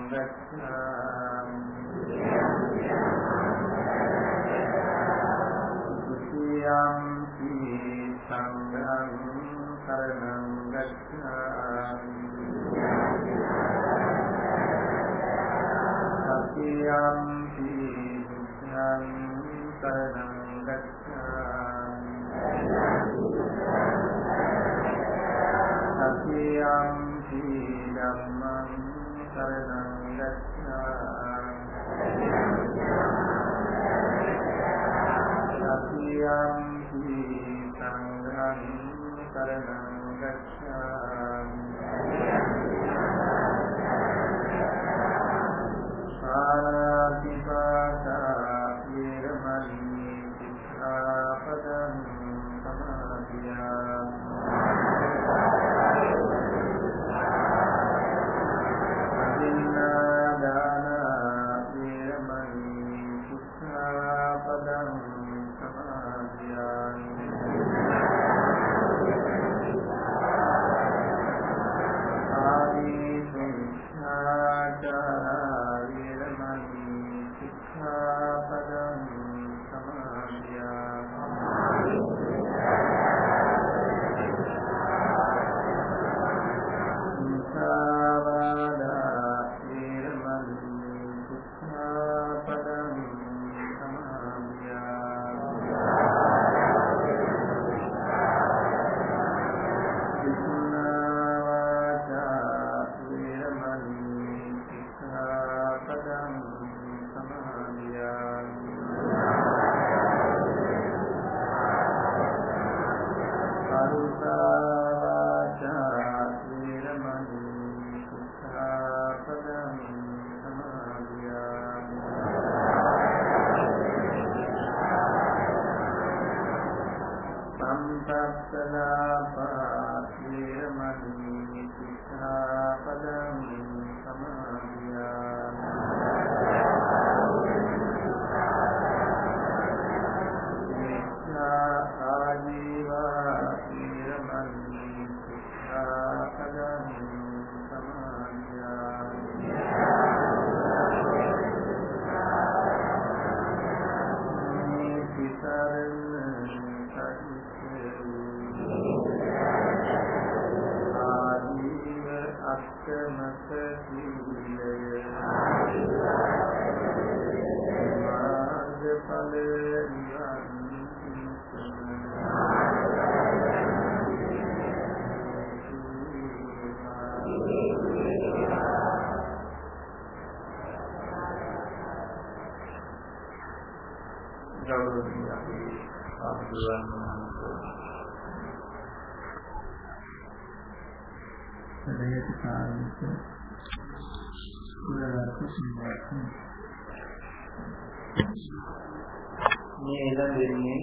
මේ ලැබෙන්නේ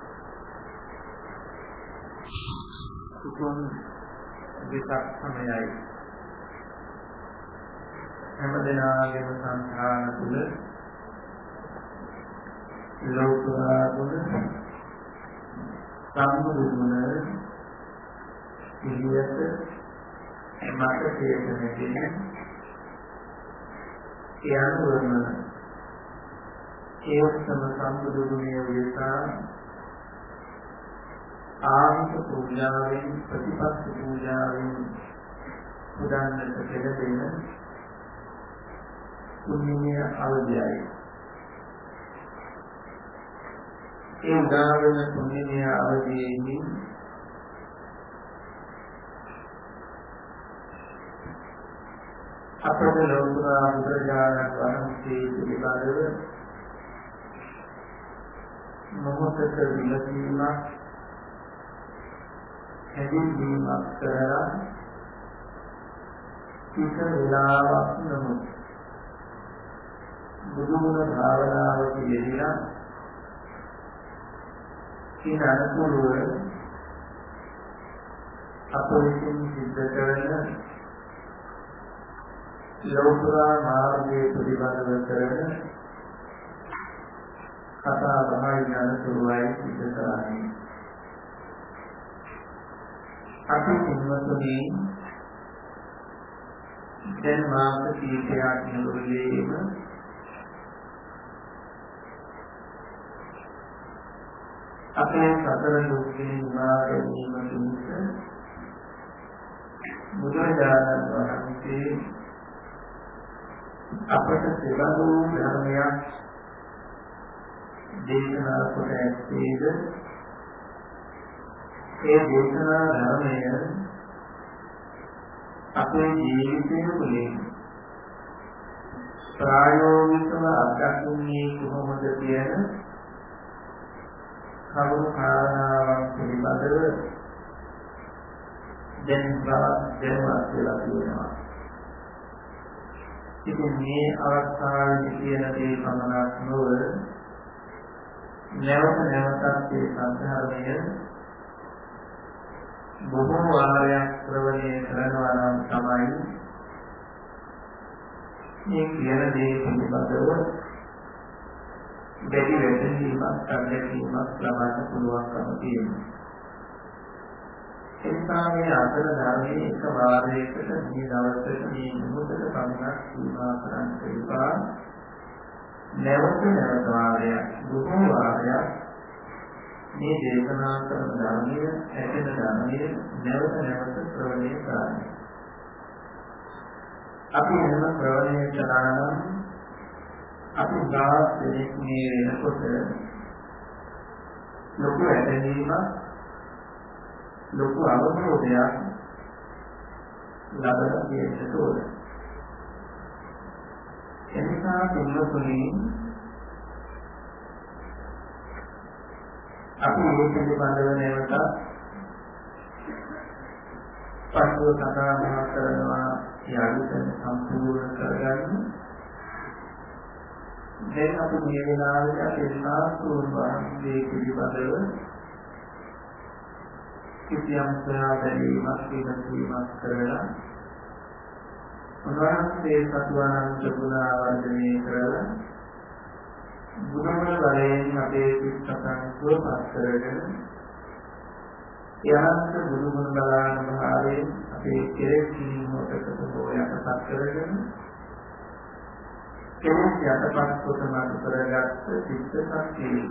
සුකුම් විසක් සමයයි හැමදෙනාගේම සංඛාන තුල ලෝකා ගුණ සම්මුති ගුණ ඉලියට මත තේරෙන්නේ කියනවම ඒ උත්තම සම්බුදු ගුණය විසා ආමිත පූජාවෙන් ප්‍රතිපත්ති පූජාවෙන් උදාන්නට පෙළදෙන පුණ්‍ය අවධියයි. ඒ උදාවන පුණ්‍ය අවධියේදී අපේ ලෝතුරා බුදුරජාණන් වහන්සේ පිළිබඳව මොහොතක විමසීමක් හැදීමක් කරලා කිස වේලාවක් නමුත් බුදුගුණ භාවනාවට යෙදিলা කියන අනුකූලව අප විසින් සිද්ධ කරන ලෝතුරා මාර්ගයේ පිළිබඳව කරන කතා බහයි අනුකූලවයි සිද්ධ කරන්නේ. අපි සිංහතුනි දැන් මාස කීපයක් නුරුලේම අපේ සතර දුක්ඛින් නිවා ගැනීම පිණිස බුදුරජාණන් වහන්සේ අපට සෙබඳු ධර්මයක් දේශනා කොට ඇත්තේද ඒ දේශනා ධර්මය අපේ ජීවිතයේ තුලින් ප්‍රායෝගිකව අත්දැකීමේ කොහොමද කියන කවුරු කාරණාවක් පිළිබඳව දැනුවත් වෙලා තියෙනවා. ඉතින් මේ අවස්ථාවේදී කියන දේ පමණක් නොව නැවත නැවතත් මේ සංධර්මය බොහෝ වාරයක් ශ්‍රවණය කරනවා නම් තමයි මේ කියන දේ පිළිබඳව දෙවි වෙනීමක් අත්දැකීමක් ලබන්න පුළුවන්කම තියෙනවා. එනිසා මේ අතර ධර්මයේ එක වාරයකට මේ දවසට මේ මොහොතට පමණක් සීමා කරන්න එපා. නැවත නැවත වාරයක් බොහෝ වාරයක් මේ දේශනා කරන ධර්මයේ ඇතන ධර්මයේ නැවත නැවත ශ්‍රවණය කරන්න. අපි එහෙම ශ්‍රවණය කළා නම් අපි ගාස් දෙනෙක් මේ වෙනකොට ලොකු ඇදහිීමක් ලොකු අවබෝධයක් ලබන දෙයක් ඕන. එනිසා පින්වතුනි අපි මේ පිළිබඳව නැවත පස්ව කතා කරනවා යන්න සම්පූර්ණ කරගන්න. දැන් අපි මේ වෙලාවේ අපේ සාස්ත්‍රෝන් වහන්සේ පිළිබඳව කිසියම් සාධනීමක් කියනකීමක් කරලා උන්වහන්සේ සතුවනන්ත ගුණ ආවර්ජනය කරලා බුදුමල වලයෙන් අපේ සිත්සතන් සුවපත් කරගෙන යහන්ත බුදුගුණ බලාන භාවයෙන් අපේ කෙරෙහි කිනෝටකට හෝ යටපත් කරගෙන කෙනෙක් යටපත් කොට මාතු කරගත්ත සිත් ශක්තිය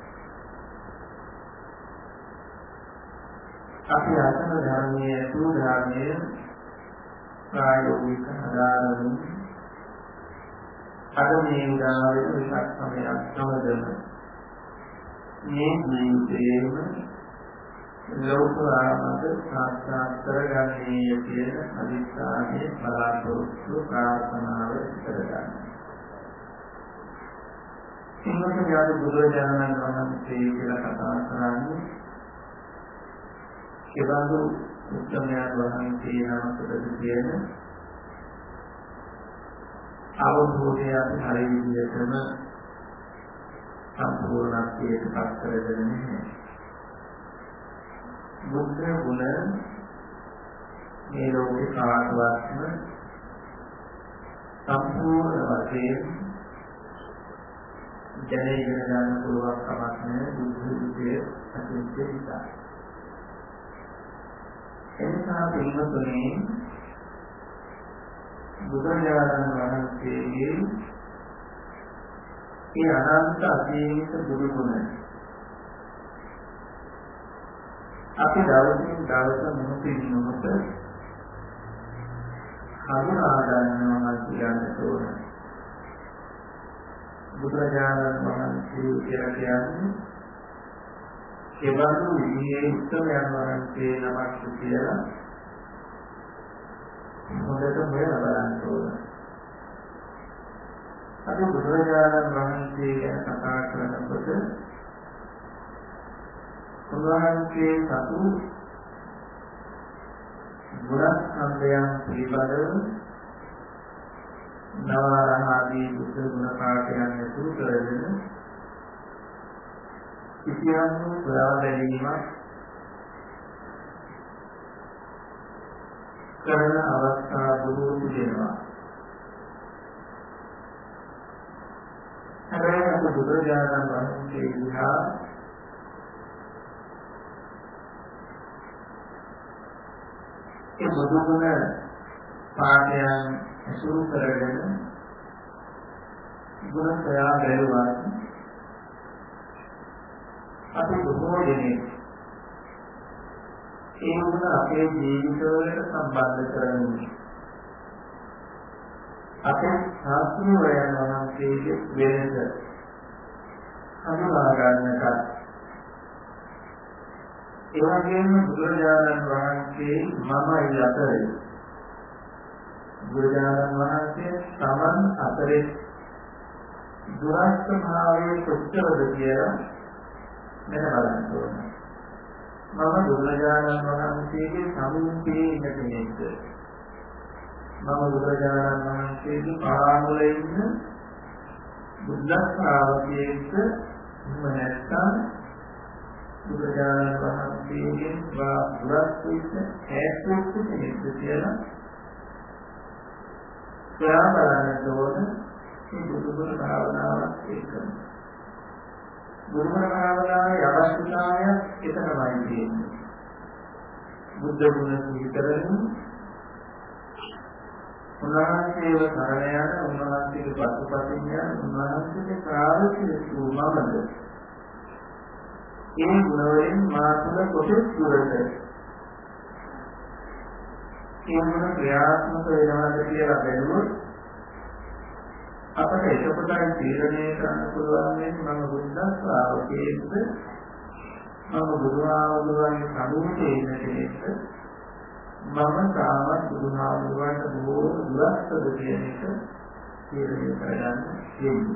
අපි අසන ධර්මයේ සූදානයේ ප්‍රායෝගික ආධාරයෙන් අද මේ උදාහරණ විකක් සමයක් සමදම මේ ජීවිතයේම ලෝකවාමද සාක්ෂාත් කරගන්නේ කියන අදිස්ථානයේ බලාපොරොත්තු ප්‍රාර්ථනාව කරගන්න. සිංහල යාදු බුදුරජාණන් වහන්සේ කියලා කතා කරන්නේ කෙබඳු උත්තමයන් වහන්සේ නමකටද කියන අවබෝධය අපි හරිය විදිහටම සම්පූර්ණත්වයට පත් කරගෙන නැහැ. බුද්ධ ගුණ මේ ලෝකේ කාටවත්ම සම්පූර්ණ වශයෙන් දැනගෙන ගන්න පුළුවන් කමක් නැහැ. බුද්ධ විද්‍යාවේ අතිශය නිසා. එනිසා පින්වතුනි බුදුරජාණන් වහන්සේගේ ඒ අනන්ත අසීමිත බුදු ගුණ අපි දවසින් දවස මොහොතින් මොහොත හඳුනා ගන්නවා කියන්න ඕන. බුදුරජාණන් වහන්සේ කියලා කියන්නේ කෙබඳු විදිහේ උත්තමයන් වහන්සේ නමක් කියලා හොඳට හොයලා බලන්න ඕන. අපි බුදුරජාණන් වහන්සේ ගැන කතා කරනකොට උන්වහන්සේ සතු ගුණස්කන්ධයන් පිළිබඳව නවරහාදී බුද්ධ ගුණ පාඨයන් ඇතුළු කරගෙන කිසියම් ප්‍රාදලීමක් කරන අවස්ථා බොහෝ තිබෙනවා. හැබැයි බුදුරජාණන් වහන්සේ විහා ඒ බුදුගුණ පාඨයන් අසුරු කරගෙන ගුණ සොයා බැලුවා. අපි බොහෝ දෙනෙක් ඒ ගුණ අපේ ජීවිතවලට සම්බන්ධ කරගන්න. අපේ ශාස්ත්‍රීයයන් වහන්සේගේ වෙනස හඳුනා ගන්නට ඒ වගේම බුදුරජාණන් වහන්සේ මමයි අතරේ බුදුරජාණන් වහන්සේ සමන් අතරේ දුරස්ත භාවයේ කොච්චරද කියලා මෙන්න බලන්න ඕනේ. මම බුදුරජාණන් වහන්සේගේ සමුපේ ඉන්න කෙනෙක්ද? මම බුදුරජාණන් වහන්සේගේ පාමුල ඉන්න බුද්ධ ශ්‍රාවකයෙක්ද? නැත්නම් බුදුරජාණන් වහන්සේගෙන් දුරස්ත ඉන්න ඈත් කෙනෙක්ද කියලා සොයා බලන්න ඕනේ. මේ බුදුගුණ භාවනාවත් එක්කම බුදුගුණ භාවනාවේ අවශ්‍යතාවය එතනමයි තියෙන්නේ. බුද්ධ ගුණ සිහිකරමින් උන්වහන්සේව සරණ යන උන්වහන්සේගේ පසුපසින් යන උන්වහන්සේගේ ශ්‍රාවකයෙකු මමද ඒ ගුණවලින් මා තුළ කොටස් දුරට ඒ ගුණ ක්‍රියාත්මක වෙනවද කියලා බැලුවොත් අපට එතකොටයි තීරණය කරන්න පුළුවන් මම බුද්ධ ශ්‍රාවකයෙක්ද මම බුදුහාමුදුරන්ගේ සමුපේ ඉන්න කෙනෙක්ද මම තාමත් බුදුහාමුදුරන්ට බොහෝ දුරස්තද කියන එක තීරණය කරගන්න තියෙනවා.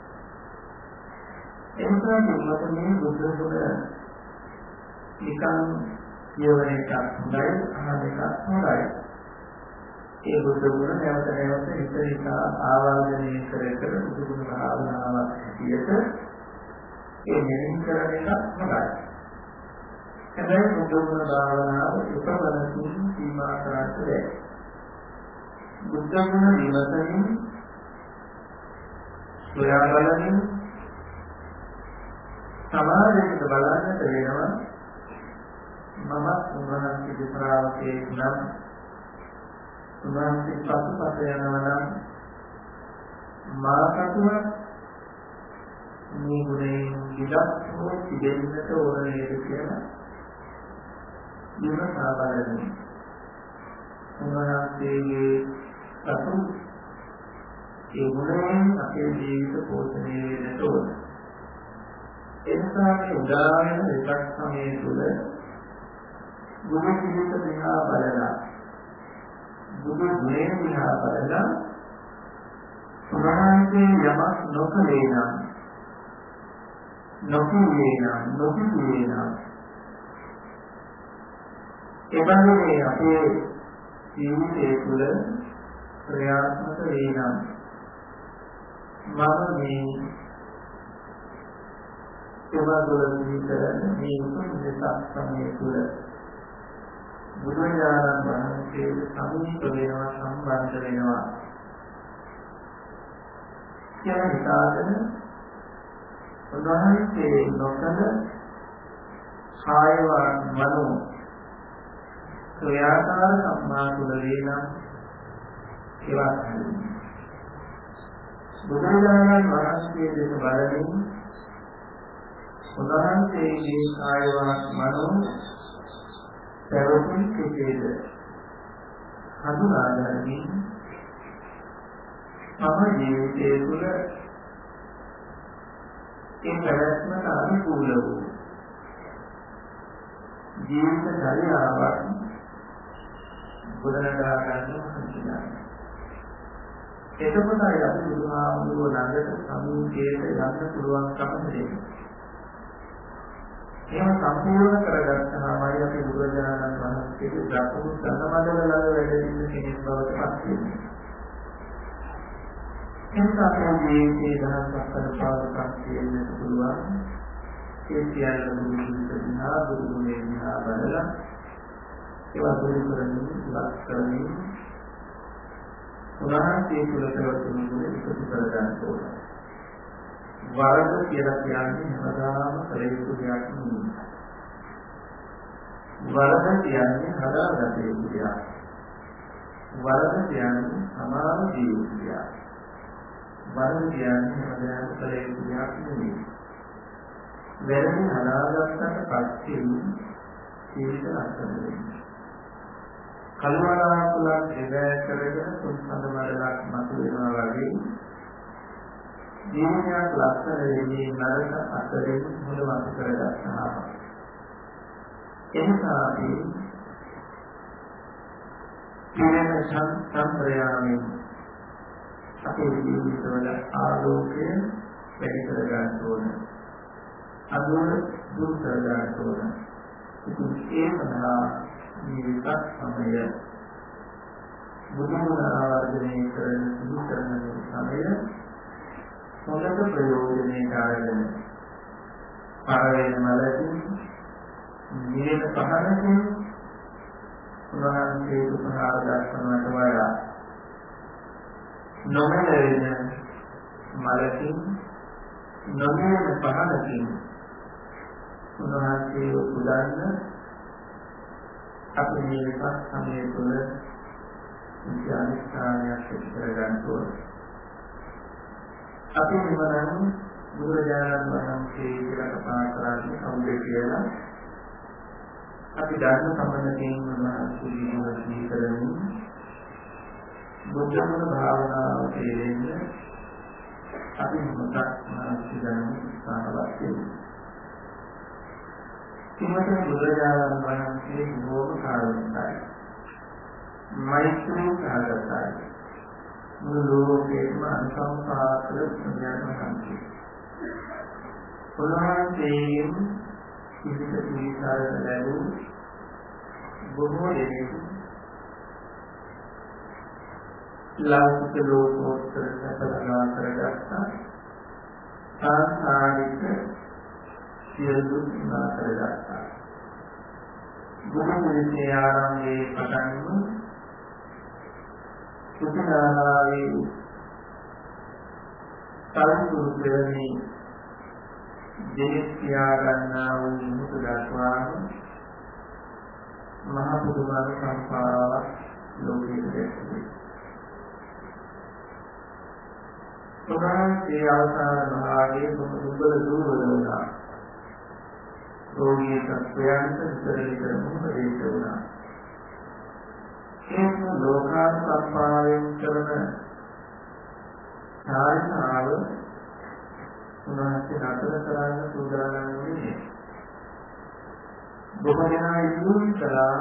එනිසා මේ බුද්ධ ගුණ නිකන් කියවන එකක් හොඳයි අහන එකක් හොඳයි. ඒ බුද්ධ ගුණ නැවත නැවත හිත ආවර්ජනය කර කර බුදු ගුණ භාවනාවක් හැටියට ඒ මෙහෙම කරන එක හොඳයි. හැබැයි බුදු ගුණ භාවනාව එකවරකින් සීමා කරන්න බැහැ. බුද්ධ ගුණ විමසමින් සොයා බලමින් සමාජයට බලන්නට වෙනවා. මම උන්වහන්සේගේ ශ්‍රාවකයෙක් නම් උන්වහන්සේ පසුපස යනවා නම් මාකතුව මේ ගුණයෙන් විදක් හෝ තිබෙන්නට ඕන නේද කියලා විමසා බලන්න. උන්වහන්සේගේ සතු ඒ ගුණයෙන් අපේ ජීවිත පෝෂණය වෙන්නට ඕන. එනිසා මේ උදාහරණ විපක් සමයේ තුල ගුණ පිළිත දිහා බලලා බුදු ගුණය දිහා බලලා උන්වහන්සේ යමක් නොකළේ නම් නොකියුවේ නම් නොකියුවේ නම් එබැවින් අපේ ජීවිතයේ තුල ක්‍රියාත්මක වේ නම් මම මේ ඒවාදවලදී කරන්නේ මේ උපදේශ සම්ප්‍රදාය තුල බුදුරජාණන් වහන්සේ සමීප වෙනවා සම්බන්ධ වෙනවා කියන හිතාගෙන උන්වහන්සේ නොකල කායවත් මනෝ ක්‍රියාකාර සම්මා තුල වේනම් ඒවා බුදුරජාණන් වහන්සේ දෙක බලමින් උන්වහන්සේගේ කායවත් මනෝ පැවතුම් කෙසේද හඳුනා ගනිමින් මම ජීවිතයේ තුළ ඒ පැවැත්මට අනුකූල වූ ජීවිත ධර්යාවක් ගොඩනගා ගන්නවා හිතනවා. එතකොටයි අපි බුදුහාමුදුරුවෝ ළඟට සමීපයට යන්න පුළුවන්කම දෙන්නේ. එහෙම සම්පූර්ණ කරගත්තාමයි අපි බුදුරජාණන් වහන්සේගේ ධර්ම සම්මදල ළඟ වැඩ ඉන්න කෙනෙක් බවට පත් වෙන්නේ. එතකොට අපේ ජීවිතයේ දහසක් පාඩකම් කියන්න පුළුවන්. ඒ කියන්නේ බුදුන් දිනා බුදුනේ දිනා බලලා ඒවා දුරු කරමින් ඉවත් කරමින් උන්වහන්සේ තුළ පැවතුණු ගුණ එකතු කර ගන්න ඕනේ. වරද කියලා කියන්නේ හැමදාම කළ යුතු දෙයක් නෙවෙයි. වරද කියන්නේ හදාගත යුතු දෙයක්. වරද කියන්නේ සමාන ජීවිතයක්. වරද කියන්නේ හැමදාම කළ යුතු දෙයක් නෙවෙයි. වැරදි හදාගත්තට පස්සේ ජීවිත ලක්ෂණ වෙනවා. කල්වලාකුලක් දෙවැය කරගෙන සුන්සඳ මඩලක් මතුවෙනවා වගේ ජීවිතයක් ලක්ෂණ වෙන්නේ නරක අතරින් හොඳ වත් කරගන්නවා. එනිසා අපි කියන සංප්‍රයාමෙන් අපේ ජීවිතවල ආලෝකය වැඩි කර ගන්න ඕන. අඳුර දුරු කර ගන්න ඕන. ඉතින් ඒ සඳහා ජීවිත සමය බුදුන් ආවර්ජනය කරන සුදුසුකම් සමය හොඳට ප්‍රයෝජනයට අරගෙන පරවෙන මලකින් නිල පහනකින් උන්වහන්සේ උපහාර දක්වනට වඩා නොමැලෙන මලකින් නොමැලෙන පහනකින් උන්වහන්සේ උදාන්න අපේ ජීවිත සමය තුළ විද්‍යානිස්ථානයක් කරගන්න ඕනේ. අපි මෙවනම් බුදුරජාණන් වහන්සේ කියලා කතා කරන්නේ කවුද කියලා අපි ධර්ම සම්බන්ධයෙන් උන්වහන්සේ ජීවිතය කරමින් බුද්ධ භාවනාව තේරෙන්න අපි මොකක්ද මානසිකව උත්සාහවත් වෙන්නේ. ඉතින් බුදුරජාණන් වහන්සේ බොහෝ කාලෙකයි මෛත්‍රී සාගතයි. මුළු ලෝකෙම අනුකම්පාකල පුණ්‍යවන්තයි. උන්වහන්සේගෙන් කිසිත විචාරණ ලැබූ බොහෝ දෙනෙක් ලෞකික ලෝකෝත්තර සතරලා කරගත්තා. සාංසාරික සියලු විනා කරගත්තා. බුදුන් වහන්සේ ආරම්භයේ පටන්ම සුඛානාවේ සාන්තුරු දෙවි දෙවියා ගන්නා වූ මුතු දක්වා මහ පුදුමාන සම්පාවක් ලෝකයේ දැක්වේ. උන්වහන්සේ අවසාන භාගයේ දුබල දුර්වල වුණා. රෝගී සත්වයන්ට විතර මොහොතේ වුණා. ඒක ලෝකාසම්පාදයෙන් කරන කාර්යාව උන්වහන්සේ නතර කරන්න සූදානම් වෙන්නේ. බොහෝ දෙනා ඉල්ලුම් කළා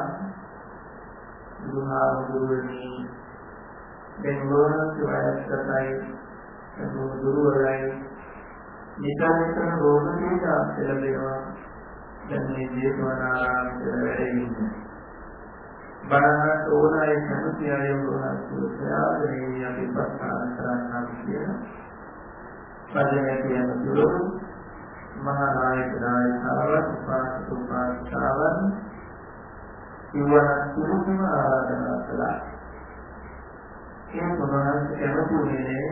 බුදුහාමුදුරුවනි දැන් ලෝකයේ වයස්කතයි දුර්වලයි නිතරම රෝග පීඩා ලැබෙනවා. දැන් මේ ජීවනාරාමයේ වැඩ ඉන්නේ බලන්න ඕන අය කැමති අය උන්වහන්සේ අපි ප්‍රස්තාව කරන්නම් කියලා. පදේ කියන දුරු මහා නායක නායිකාවන් උපාසකවන් ඉවන තුරුම ආරාධනා කළා. ඒ උන්වහන්සේ කැමතිුනේ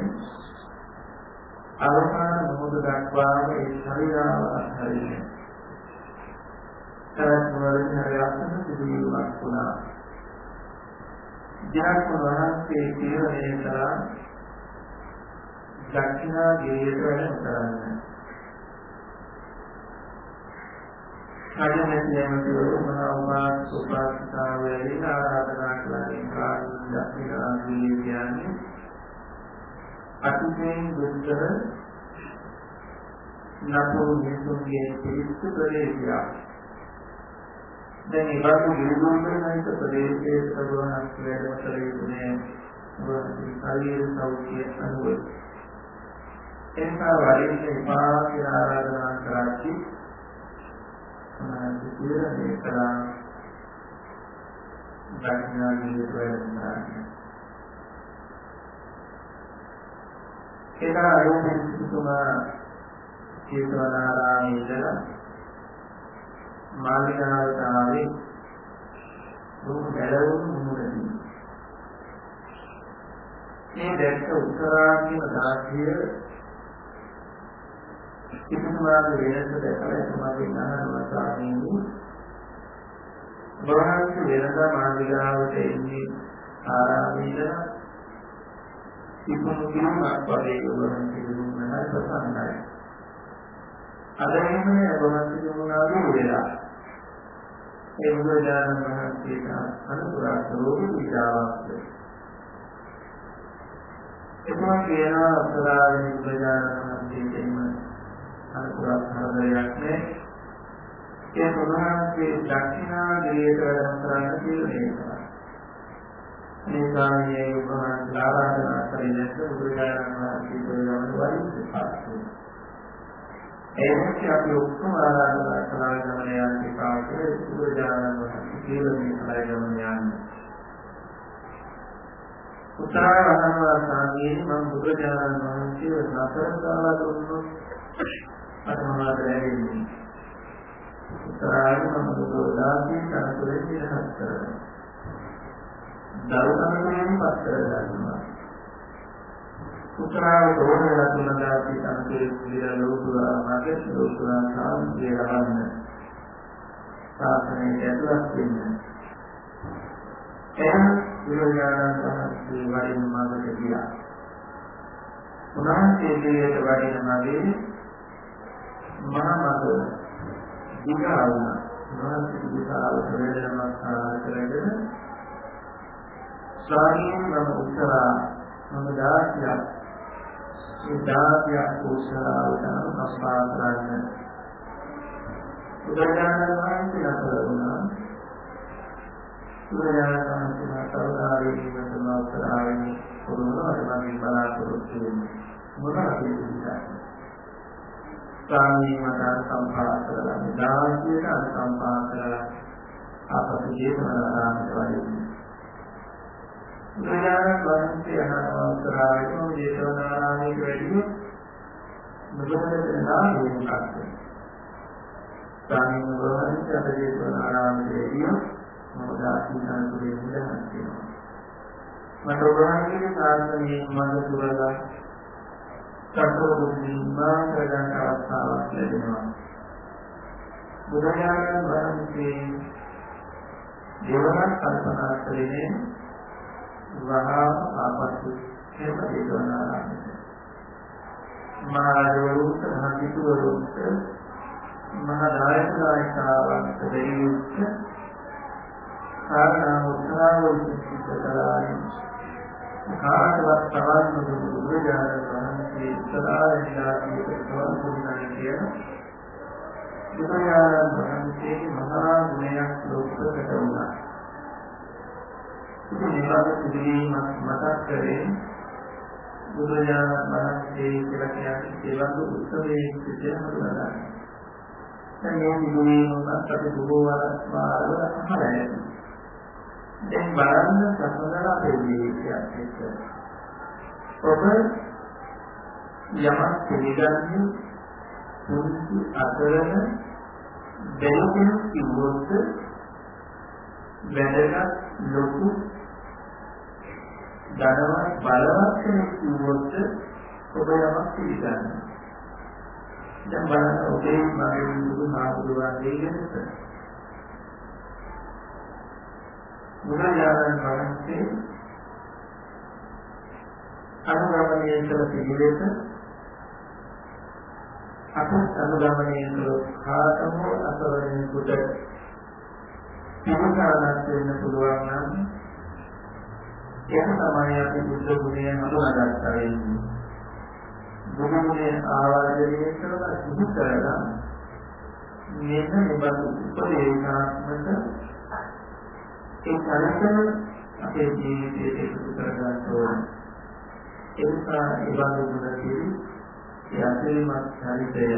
අවසාන මොහොත දක්වාම ඒ ශරීරාව අත්හරින්න. තරත් වලින් සිදුවීමක් වුණා. ජනක වහන්සේ තීරණය කළා දක්ෂිනා ගිරියට වැඩම කරන්න. කඩමැතියමතුරු මහා උපාසිකාවලින් ආරාධනා කළා. දක්ෂිනා ගිරිය කියන්නේ අතිශයින් දුෂ්කර නපුරු මිනිසුන්ගේ පිරිසිදු ප්‍රදේශයක්. දැන් මේ බාතු ගිරිදුම්බරයික ප්‍රදේශයේ සබවහන් වැඩම කළ යුතුනේ. ශරීර සෞඛ්‍ය අනුව එන්නා වලින් පාපී ආරාධනා කරති. මොනවාද කියන්නේ කරා දක්ෂිනා ගිරියට වැඩම කරන්නේ. ඒකා අයෝමෙන් සිටුමා චේතනාරාමයේ ඉඳලා මාළිගාවට ආවේ දුක බැලවුණු මුහුණදී. මේ දැක්ක උත්තරාදීන දාසිය සිටුමාගේ වෙනස දැකලා එතුමාගේ නාමය සාමිනි බොහෝම වෙනදා මාළිගාවට එන්නේ ආරාමයේ ඉක්මනට කිනුමක් වගේ උගමන කිනුමයි ප්‍රසන්නයි. අද එන්නේ උගමන කිනුමනාගේ වෙලා. ඒ බුදුරජාණන් වහන්සේට අනුපුරා රෝගී විචාරවත්. එතුමා කියනවා අපරාධ බුදුරජාණන් වහන්සේටම අනුපුරා හතරයක් නේ. ඒ උන්වහන්සේ දක්ෂිනා ගිරියට වැඩම කරන්න කියලා. මේ කාර්යයේ උපමාන ආරාධනා කරගෙන බුදුරජාණන් වහන්සේ ගමන වලින් ඒකත් අපි ඔක්කොම ආරාධනා කරලා ගමන යන්නේ කාටද බුදුරජාණන් වහන්සේ කියලා මේ කලයි ගමන යන්නේ. උත්තරායනවා සාමයේ මම බුදුරජාණන් වහන්සේව නතර කරලා දුන්නොත් අතමාද ලැබෙන්නේ. උත්තරායම බුදුදාසී කරතුලේ ඉහත් කරනවා. දරුණුවෙන් පස්තර ගන්නවා. උත්තරාව තෝරලා තුනදාති සංකේත විලා ලෝකුරා මාගේ ලෝකුරා සාන්තිය ලබන්න. සාසනයේ ඇතුළත් වෙන්න. එහෙනම් විරෝධාන සහස්‍රී වරින් මාර්ගට ගියා. උන්වහන්සේ දෙවියට වරින් මාගේ මහා මඟ දිගාවුණා. උන්වහන්සේ දිගාව ප්‍රවේදනමක් කරගෙන ස්වාමීන් මම උත්තරා මම දාසියක් ඒ දාසියක් උත්සාහවට අනුකම්පා කරන්න බුදුරජාණන් වහන්සේ නතරුණා. බුදුරජාණන් වහන්සේ නතරාවේ ඉන්නම උත්තරාවේ පුරුණා මම බලාපොරොත්තු වෙන්නේ මොනවද කියන්නේ ස්වාමීන් මට අනුකම්පා කරලා දාසියට අනුකම්පා කරලා අපට ජීවනාරාමයට වඩින්න. බුදුරජාණන් වහන්සේ අනාවතරාවේ ජීවනාරාමයේ වැඩි මුලමඳ නාමයේ මොකක්ද? ස්වාමීන් වහන්සේ අපේ ජීවනාරාමයේදී මොදාසිනාන් දුරේ මුදහන් වෙනවා. මට ඔබවහන්සේගේ සාසනයේ මඟ තුරලා සතරෝදී මාර්ගයන් අවස්ථාවක් ලැබෙනවා. බුදුරජාණන් වහන්සේ දේවයන් කල්පනා කරන්නේ වහා ආපස්සු හේම දේවනාරාමයට. මහරජවරුන්ට මහකිතුවරුන්ට මහදායකයන්ට දෙවියන්ට කාරණා උත්සාහවල සිටලායි කාටවත් තවත් බුදුරජාණන් වහන්සේ සදායිලාගේ ප්‍රවෘත්තියන් කියන බුදුරජාණන් වහන්සේගේ මහා ගුණයක් ලෝකකට වුණා. මේවාට පිළිගීම මතක් කරේ බුදුරජාණන් වහන්සේ කියලා කියන්නේ ඒවගේ උත්සවයේ සිටින හඳුනගන්න. දැන් මේ පිළිගීම අපේ බොහෝ වාරවල අහලා යනවා. දැන් බලන්න සම්මතලා දෙවියන්ට එක්ක. ඔබ යමක් පිළිගන්නේ මුළු අතරම දෙලොකින් කිව්වොත් වැදගත් ලොකු ධනවත් බලවත් කෙනෙක් කිව්වොත් ඔබ යමක් පිළිගන්නේ. දැන් බලන්න ඔබේ මගේ මුළු නාමදුරන්නේ ගැනද? බුදුරජාණන් වහන්සේ අනුගමනය කළ පිළිවෙත අපත් අනුගමනය කළ කාටම අසවරෙකුට පිළිගන්නත් වෙන්න පුළුවන් නම් ඒක තමයි අපි බුද්ධ ගුණය හඳුනාගත්තා වෙන්නේ. බුදු ගුණය ආවර්ජනය කරලා සිදු කරලා මෙන්න මෙබඳු උපදේශාත්මක ඒ කරකන අපේ ජීවිතයේ එකතු කරගන්න ඕනේ. ඒ නිසා ඒ බඳු ගුණකී ඒ අතිරිමත් චරිතය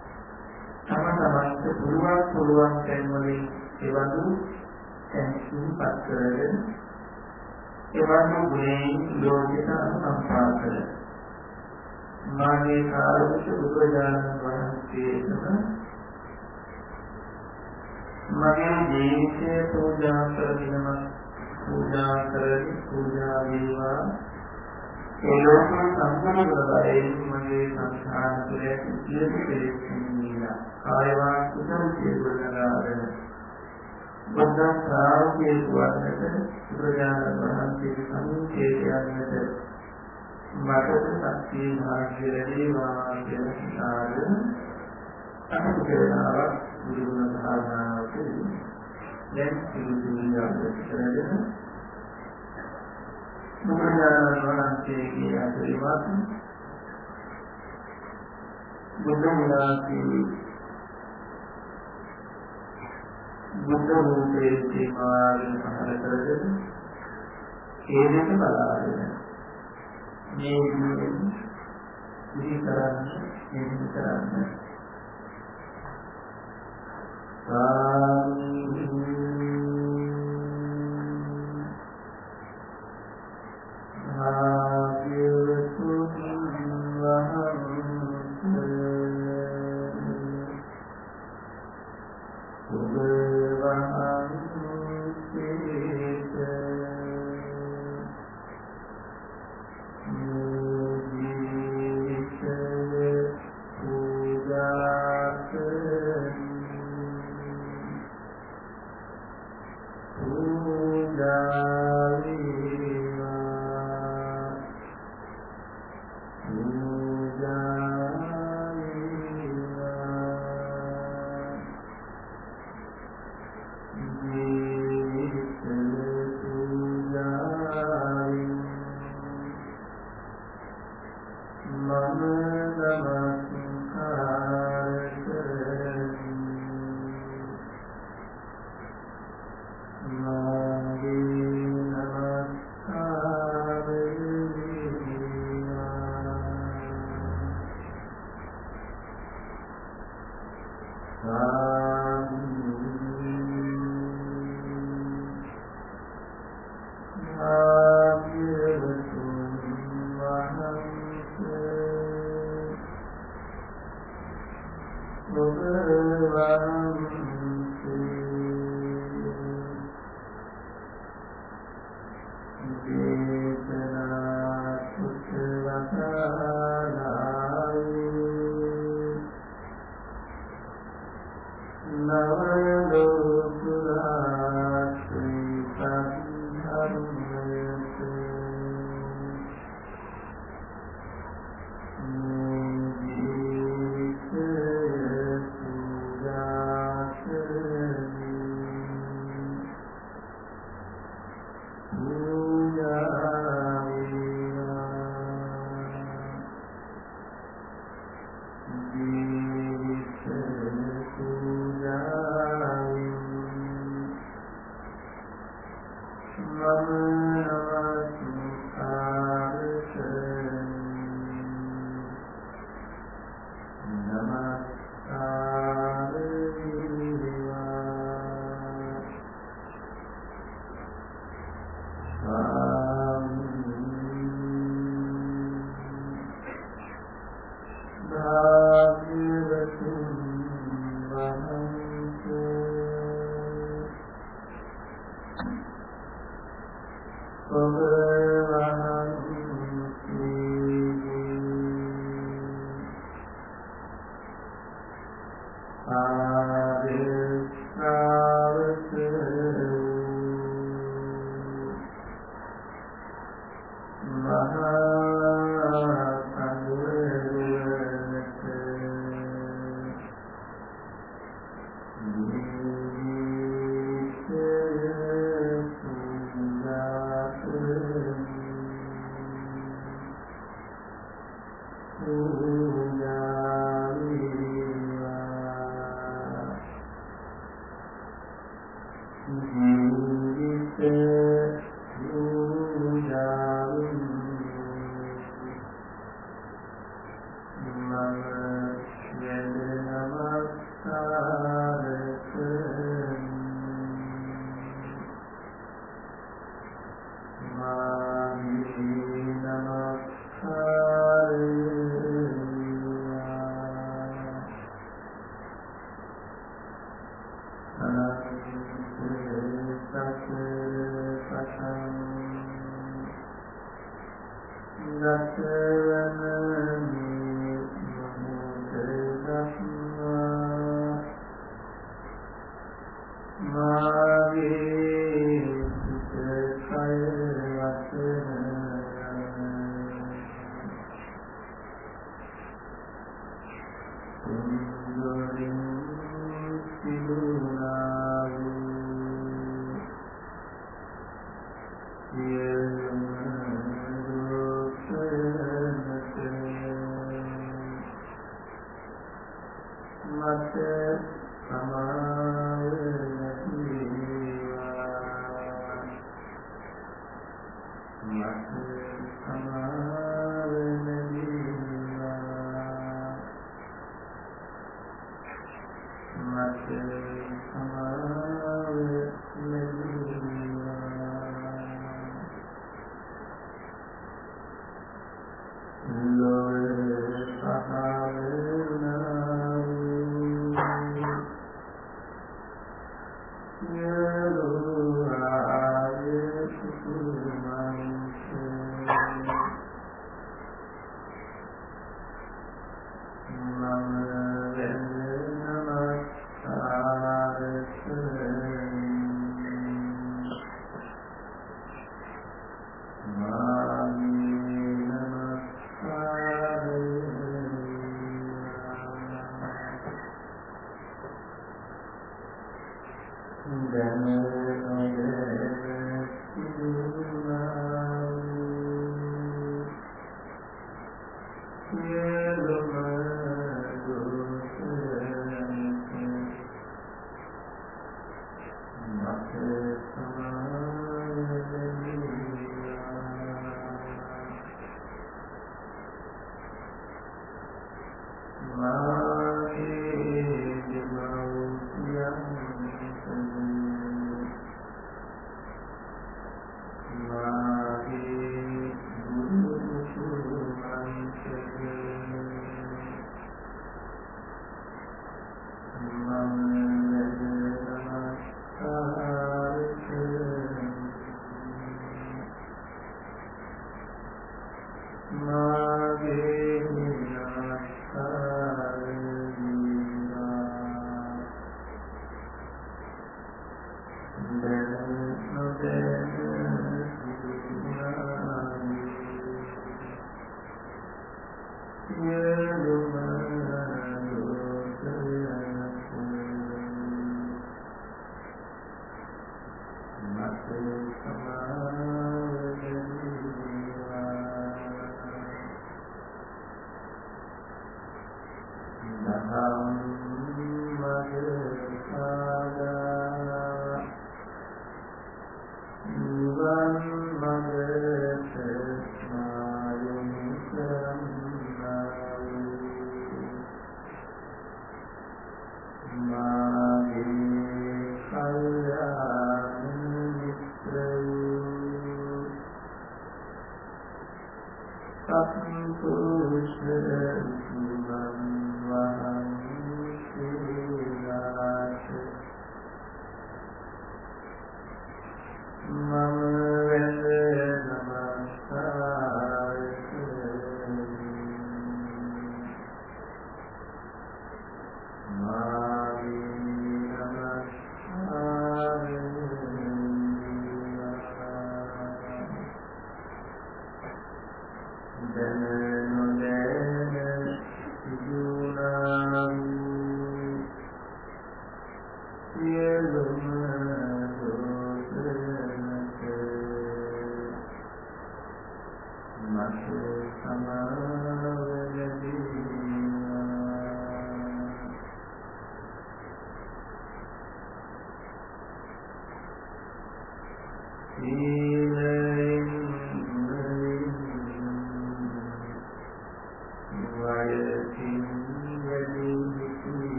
තමන්ට පුළුවන් තැන්වලින් ඒ බඳු සිහිපත් කරගෙන ඒ බඳු ගුණයෙන් ලෝකයට අනුකම්පා කරන මාගේ කාරුණික බුදුරජාණන් වහන්සේටම මගේ ජීවිතයේ පූජා කරගෙනම පූජා වේවා ඒ ලෝකේ සම්පූර්ණ කරගන්න මගේ සංස්කාර තුළ ඉතිරි දෙයක් කාය වාක් කුසල සියලුම බුද්ධ ශ්‍රාවකයේ වන්නට බුදුරජාණන් වහන්සේගේ සමුච්ඡේදයන්ට මට ශක්තිය භාග්‍ය ලැබේවා කියන සිතාද අනුකේනාවක් බුදුන් වහන්සේට දැන් සිදුවීම් කරගෙන බුදුරජාණන් වහන්සේගේ ආශිර්වාද බුදුන් වහන්සේ බුද්ධ රූපයේ සීමාවෙන් පහළ කරගෙන ඒ දෙක බලාගෙන මේ විතරන්නේ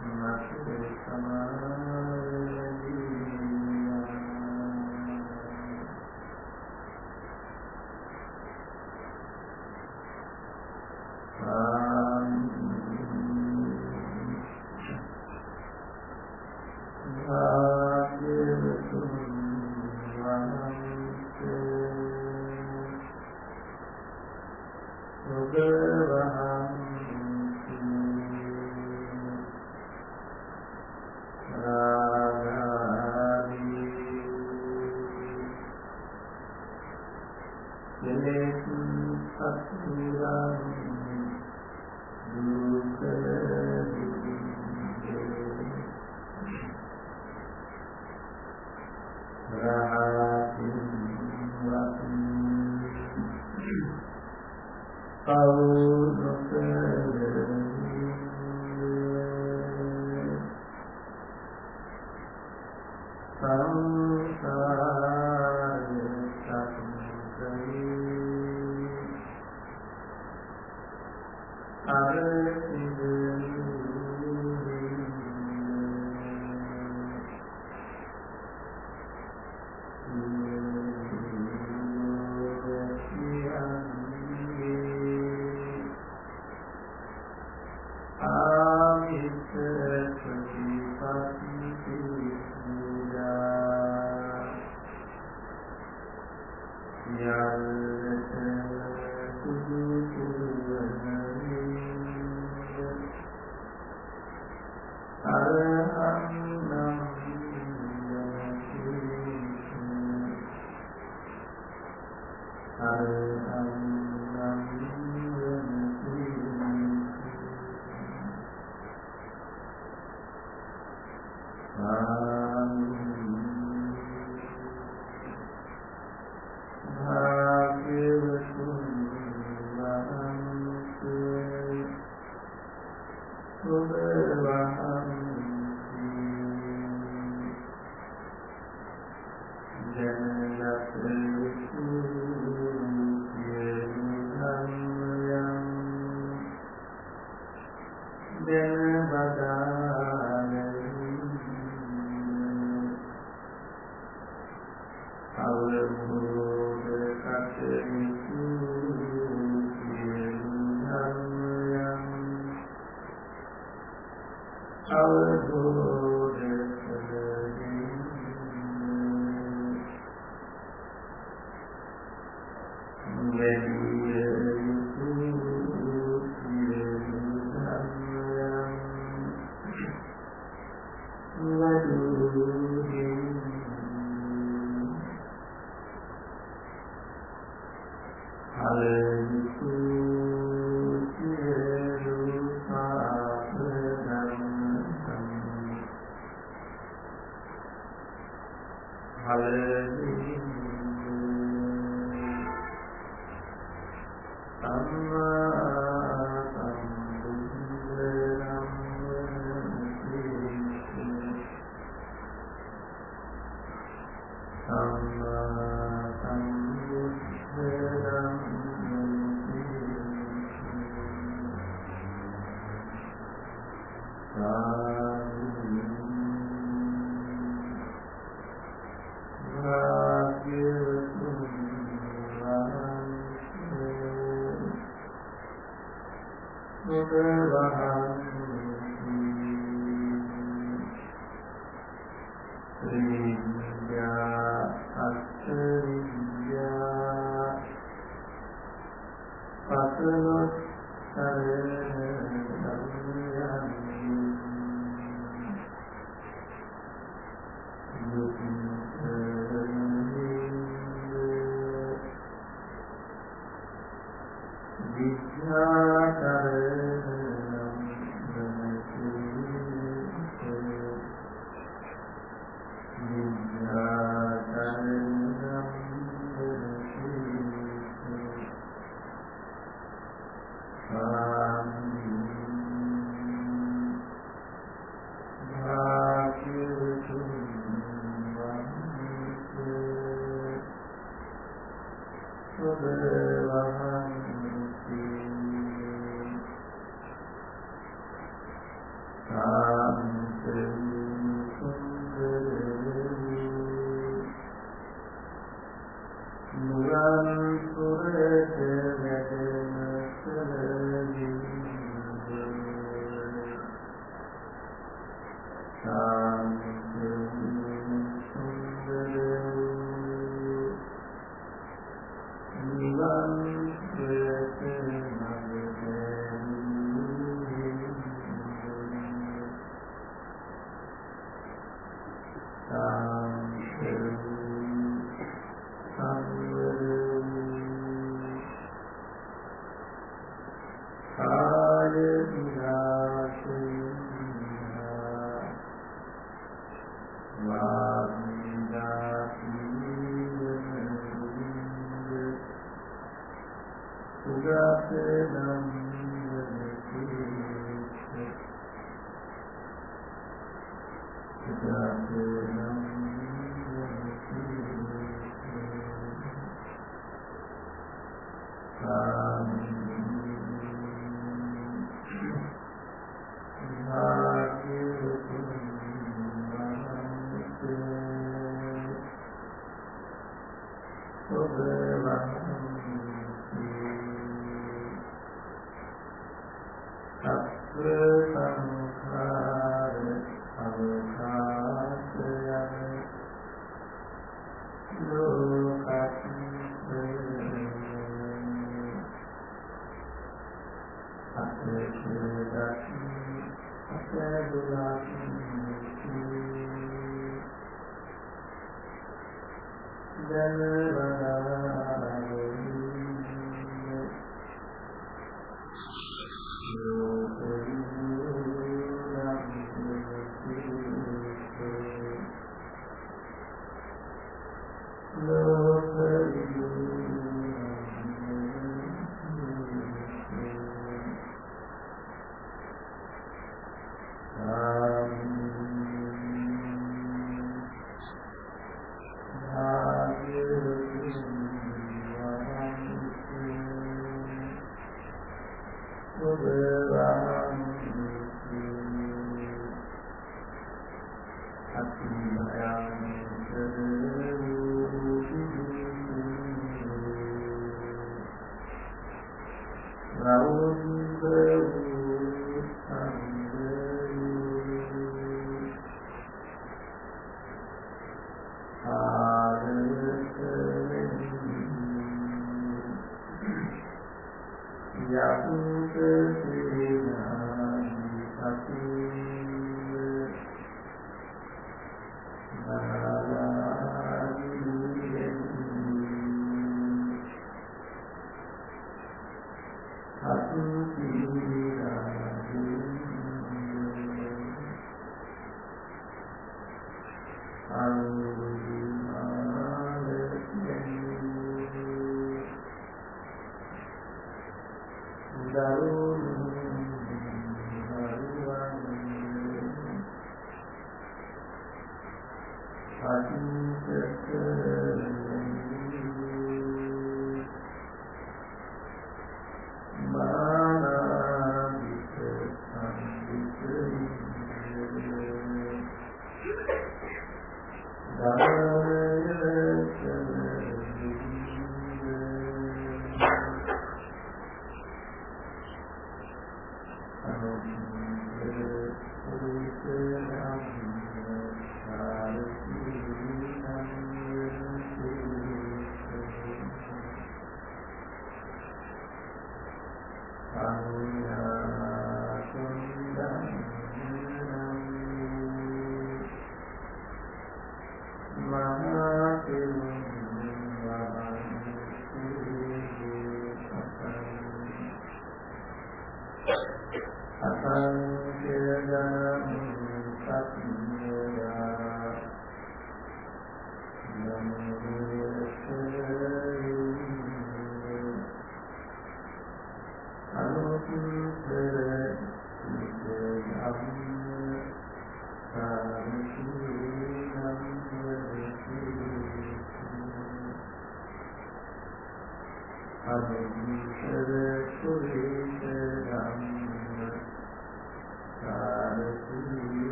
විද්‍යා අත්ථ විද්‍යා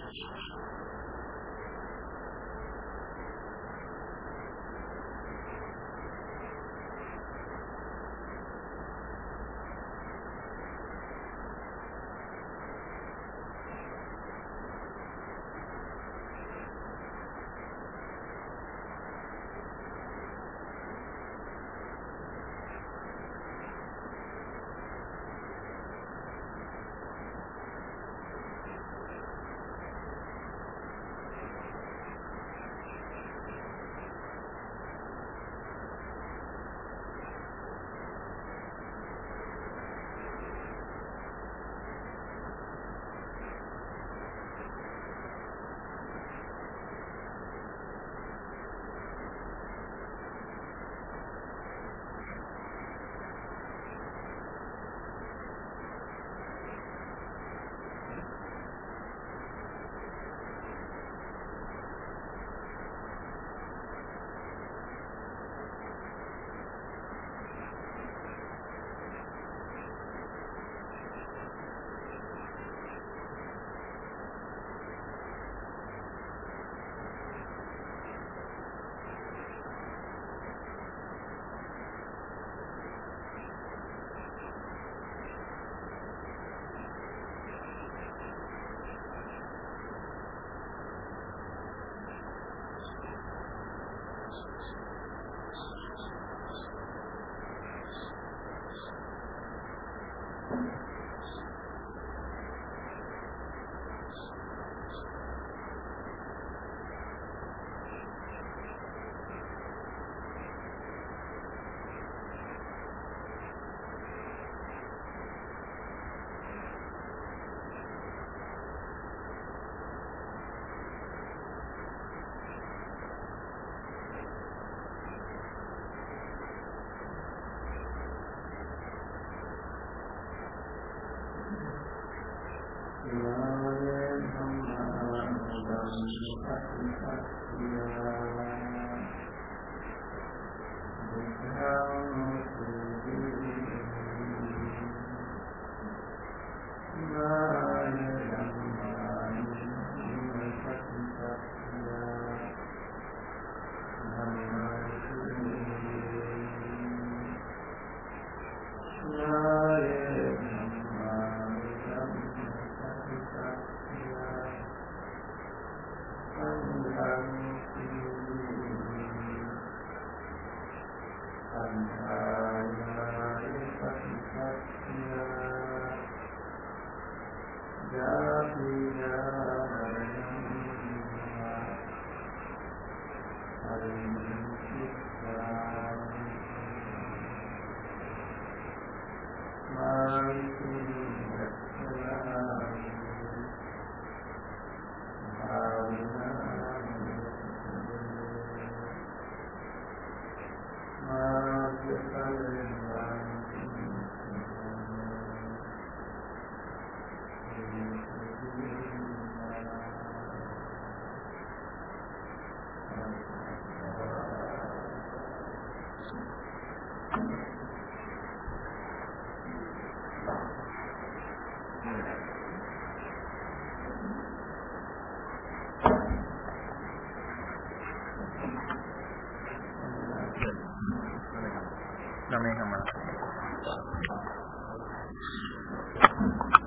Namanya